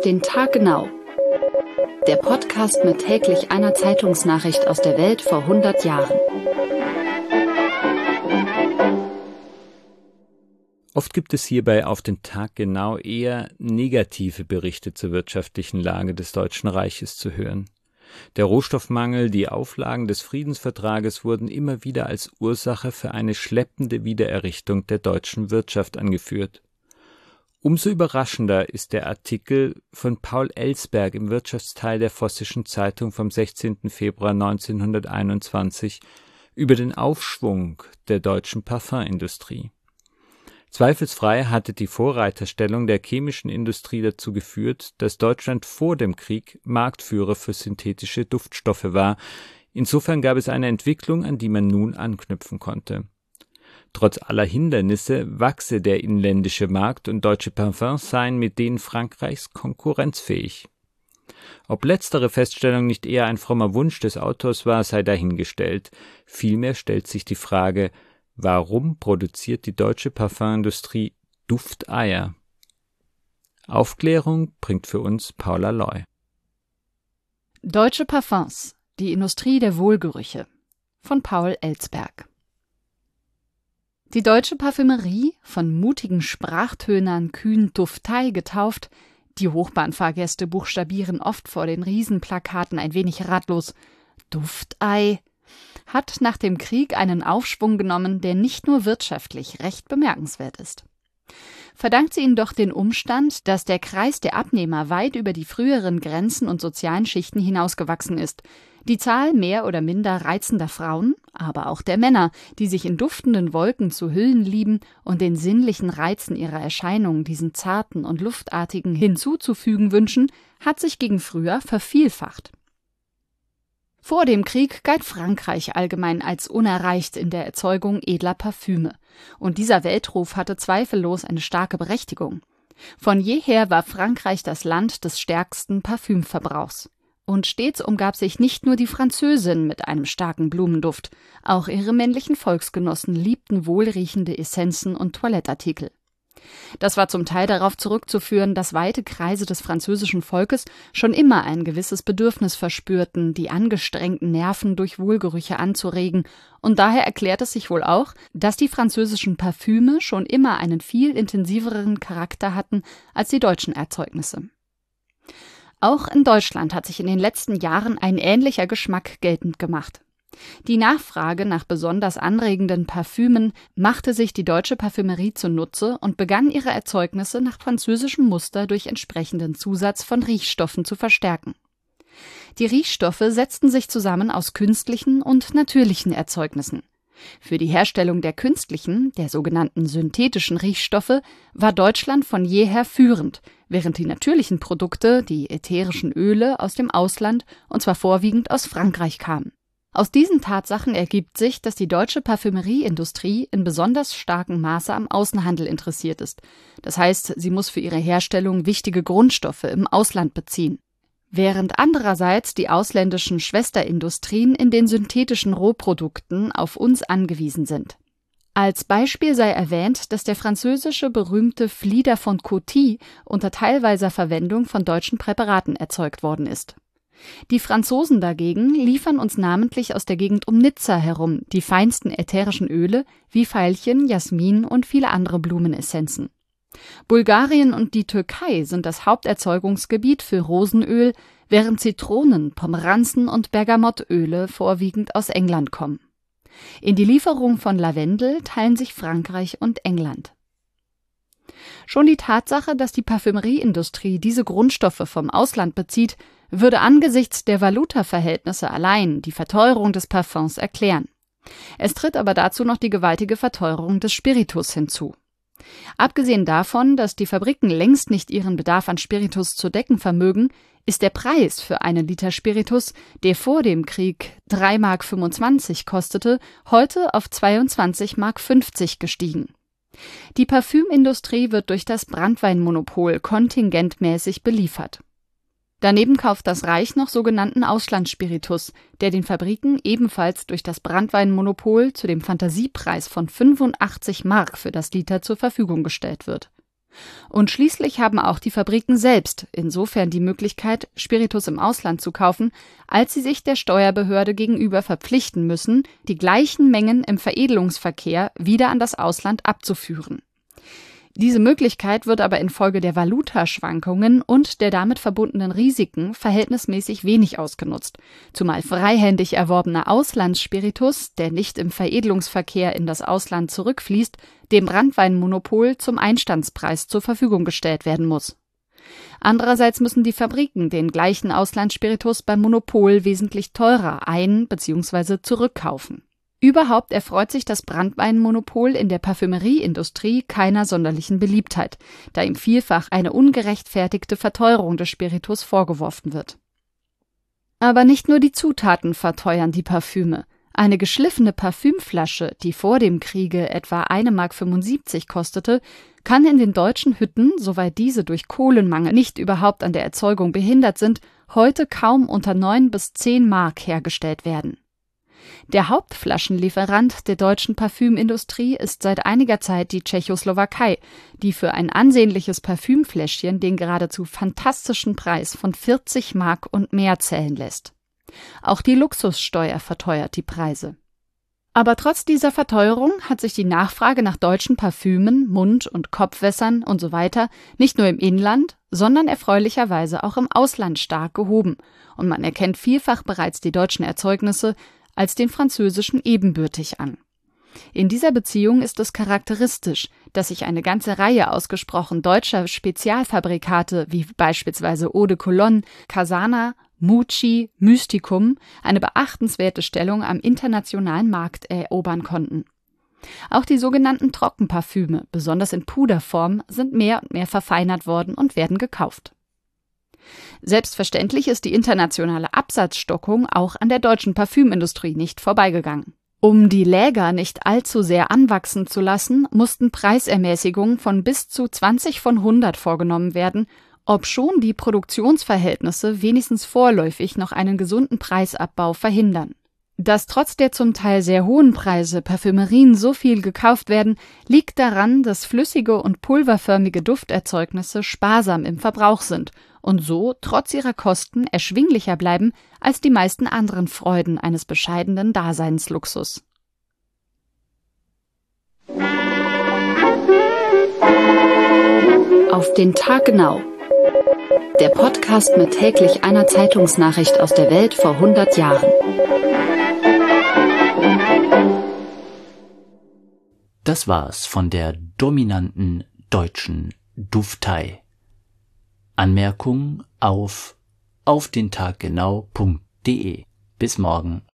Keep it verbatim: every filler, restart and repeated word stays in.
den Tag genau. Der Podcast mit täglich einer Zeitungsnachricht aus der Welt vor hundert Jahren. Oft gibt es hierbei auf den Tag genau eher negative Berichte zur wirtschaftlichen Lage des Deutschen Reiches zu hören. Der Rohstoffmangel, die Auflagen des Friedensvertrages wurden immer wieder als Ursache für eine schleppende Wiedererrichtung der deutschen Wirtschaft angeführt. Umso überraschender ist der Artikel von Paul Ellsberg im Wirtschaftsteil der Vossischen Zeitung vom sechzehnten Februar neunzehnhunderteinundzwanzig über den Aufschwung der deutschen Parfümindustrie. Zweifelsfrei hatte die Vorreiterstellung der chemischen Industrie dazu geführt, dass Deutschland vor dem Krieg Marktführer für synthetische Duftstoffe war. Insofern gab es eine Entwicklung, an die man nun anknüpfen konnte. Trotz aller Hindernisse wachse der inländische Markt und deutsche Parfums seien mit denen Frankreichs konkurrenzfähig. Ob letztere Feststellung nicht eher ein frommer Wunsch des Autors war, sei dahingestellt. Vielmehr stellt sich die Frage: Warum produziert die deutsche Parfümindustrie Dufteier? Aufklärung bringt für uns Paula Loy. Deutsche Parfums, die Industrie der Wohlgerüche von Paul Ellsberg. Die deutsche Parfümerie, von mutigen Sprachtönern kühn Duftei getauft, die Hochbahnfahrgäste buchstabieren oft vor den Riesenplakaten ein wenig ratlos Duftei, hat nach dem Krieg einen Aufschwung genommen, der nicht nur wirtschaftlich recht bemerkenswert ist. Verdankt sie ihn doch den Umstand, dass der Kreis der Abnehmer weit über die früheren Grenzen und sozialen Schichten hinausgewachsen ist. Die Zahl mehr oder minder reizender Frauen, aber auch der Männer, die sich in duftenden Wolken zu hüllen lieben und den sinnlichen Reizen ihrer Erscheinung diesen zarten und luftartigen hinzuzufügen wünschen, hat sich gegen früher vervielfacht. Vor dem Krieg galt Frankreich allgemein als unerreicht in der Erzeugung edler Parfüme. Und dieser Weltruf hatte zweifellos eine starke Berechtigung. Von jeher war Frankreich das Land des stärksten Parfümverbrauchs. Und stets umgab sich nicht nur die Französin mit einem starken Blumenduft, auch ihre männlichen Volksgenossen liebten wohlriechende Essenzen und Toilettartikel. Das war zum Teil darauf zurückzuführen, dass weite Kreise des französischen Volkes schon immer ein gewisses Bedürfnis verspürten, die angestrengten Nerven durch Wohlgerüche anzuregen, und daher erklärt es sich wohl auch, dass die französischen Parfüme schon immer einen viel intensiveren Charakter hatten als die deutschen Erzeugnisse. Auch in Deutschland hat sich in den letzten Jahren ein ähnlicher Geschmack geltend gemacht. Die Nachfrage nach besonders anregenden Parfümen machte sich die deutsche Parfümerie zunutze und begann ihre Erzeugnisse nach französischem Muster durch entsprechenden Zusatz von Riechstoffen zu verstärken. Die Riechstoffe setzten sich zusammen aus künstlichen und natürlichen Erzeugnissen. Für die Herstellung der künstlichen, der sogenannten synthetischen Riechstoffe, war Deutschland von jeher führend, während die natürlichen Produkte, die ätherischen Öle, aus dem Ausland, und zwar vorwiegend aus Frankreich kamen. Aus diesen Tatsachen ergibt sich, dass die deutsche Parfümerieindustrie in besonders starkem Maße am Außenhandel interessiert ist. Das heißt, sie muss für ihre Herstellung wichtige Grundstoffe im Ausland beziehen. Während andererseits die ausländischen Schwesterindustrien in den synthetischen Rohprodukten auf uns angewiesen sind. Als Beispiel sei erwähnt, dass der französische berühmte Flieder von Coty unter teilweiser Verwendung von deutschen Präparaten erzeugt worden ist. Die Franzosen dagegen liefern uns namentlich aus der Gegend um Nizza herum die feinsten ätherischen Öle wie Veilchen, Jasmin und viele andere Blumenessenzen. Bulgarien und die Türkei sind das Haupterzeugungsgebiet für Rosenöl, während Zitronen, Pomeranzen und Bergamottöle vorwiegend aus England kommen. In die Lieferung von Lavendel teilen sich Frankreich und England. Schon die Tatsache, dass die Parfümerieindustrie diese Grundstoffe vom Ausland bezieht, würde angesichts der Valutaverhältnisse allein die Verteuerung des Parfums erklären. Es tritt aber dazu noch die gewaltige Verteuerung des Spiritus hinzu. Abgesehen davon, dass die Fabriken längst nicht ihren Bedarf an Spiritus zu decken vermögen, ist der Preis für einen Liter Spiritus, der vor dem Krieg drei Mark fünfundzwanzig kostete, heute auf zweiundzwanzig Mark fünfzig gestiegen. Die Parfümindustrie wird durch das Branntweinmonopol kontingentmäßig beliefert. Daneben kauft das Reich noch sogenannten Auslandsspiritus, der den Fabriken ebenfalls durch das Branntweinmonopol zu dem Fantasiepreis von fünfundachtzig Mark für das Liter zur Verfügung gestellt wird. Und schließlich haben auch die Fabriken selbst insofern die Möglichkeit, Spiritus im Ausland zu kaufen, als sie sich der Steuerbehörde gegenüber verpflichten müssen, die gleichen Mengen im Veredelungsverkehr wieder an das Ausland abzuführen. Diese Möglichkeit wird aber infolge der Valutaschwankungen und der damit verbundenen Risiken verhältnismäßig wenig ausgenutzt, zumal freihändig erworbener Auslandsspiritus, der nicht im Veredelungsverkehr in das Ausland zurückfließt, dem Branntweinmonopol zum Einstandspreis zur Verfügung gestellt werden muss. Andererseits müssen die Fabriken den gleichen Auslandsspiritus beim Monopol wesentlich teurer ein- bzw. zurückkaufen. Überhaupt erfreut sich das Branntweinmonopol in der Parfümerieindustrie keiner sonderlichen Beliebtheit, da ihm vielfach eine ungerechtfertigte Verteuerung des Spiritus vorgeworfen wird. Aber nicht nur die Zutaten verteuern die Parfüme. Eine geschliffene Parfümflasche, die vor dem Kriege etwa eine Mark fünfundsiebzig kostete, kann in den deutschen Hütten, soweit diese durch Kohlenmangel nicht überhaupt an der Erzeugung behindert sind, heute kaum unter neun bis zehn Mark hergestellt werden. Der Hauptflaschenlieferant der deutschen Parfümindustrie ist seit einiger Zeit die Tschechoslowakei, die für ein ansehnliches Parfümfläschchen den geradezu fantastischen Preis von vierzig Mark und mehr zählen lässt. Auch die Luxussteuer verteuert die Preise. Aber trotz dieser Verteuerung hat sich die Nachfrage nach deutschen Parfümen, Mund- und Kopfwässern und so weiter nicht nur im Inland, sondern erfreulicherweise auch im Ausland stark gehoben, und man erkennt vielfach bereits die deutschen Erzeugnisse als den französischen ebenbürtig an. In dieser Beziehung ist es charakteristisch, dass sich eine ganze Reihe ausgesprochen deutscher Spezialfabrikate wie beispielsweise Eau de Cologne, Casana, Muci, Mysticum eine beachtenswerte Stellung am internationalen Markt erobern konnten. Auch die sogenannten Trockenparfüme, besonders in Puderform, sind mehr und mehr verfeinert worden und werden gekauft. Selbstverständlich ist die internationale Absatzstockung auch an der deutschen Parfümindustrie nicht vorbeigegangen. Um die Läger nicht allzu sehr anwachsen zu lassen, mussten Preisermäßigungen von bis zu zwanzig von hundert vorgenommen werden, obschon die Produktionsverhältnisse wenigstens vorläufig noch einen gesunden Preisabbau verhindern. Dass trotz der zum Teil sehr hohen Preise Parfümerien so viel gekauft werden, liegt daran, dass flüssige und pulverförmige Dufterzeugnisse sparsam im Verbrauch sind und so trotz ihrer Kosten erschwinglicher bleiben als die meisten anderen Freuden eines bescheidenen Daseinsluxus. Auf den Tag genau. Der Podcast mit täglich einer Zeitungsnachricht aus der Welt vor hundert Jahren. Das war's von der dominanten deutschen Duftei. Anmerkung auf auf den Tag genau punkt de. Bis morgen.